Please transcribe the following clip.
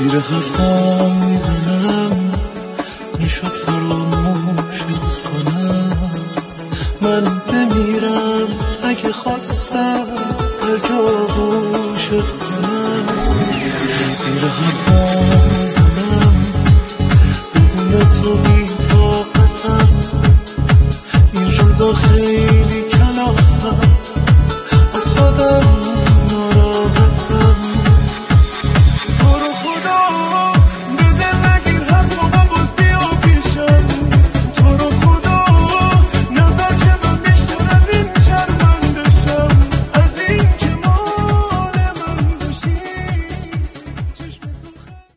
زیر حرفام میزنم، میشد فراموشت کنم. من بمیرم اگه خواستم ترک آغوشت کنم. زیر حرفام